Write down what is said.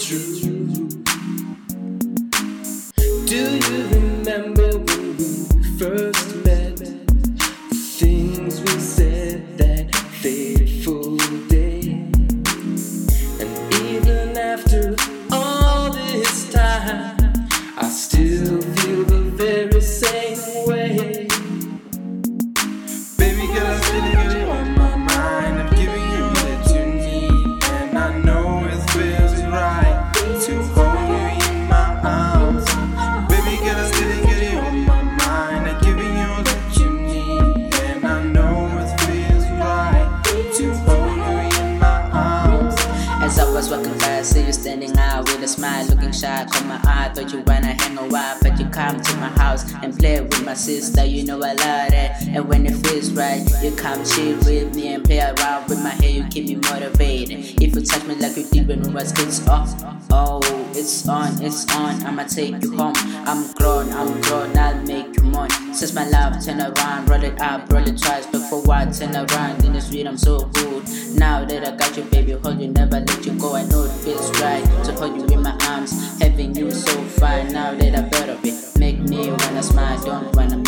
true. Do you remember when we first met? The things we said that fateful day. And even after all this time, I still feel the very same way. Baby girl, I'm still got you on my mind. I'm giving you what you need, and I know it feels right to hold you in my arms. Baby girl, I'm still got you on my mind. I'm giving you what you need, and I know it feels right to hold you in my arms. As I was walking by, I see you standing out with a smile, looking shy. Caught my eye, thought you wanna hang a while, but you come to my house and play with my sister. You know I love that. And when it feels right, you come chill with me and play around with my hair. You keep me motivated. If you touch me like you did when we was kids, oh, it's on, it's on. I'ma take you home. I'm grown, I'll make you moan. Since my love, turn around, roll it up, roll it twice, look forward, turn around. In the street, I'm so good. Now that I got you, baby, hold you, never let you go. I know it feels right to hold you in my arms, having you so fine. Now that I better be, make me wanna smile, don't wanna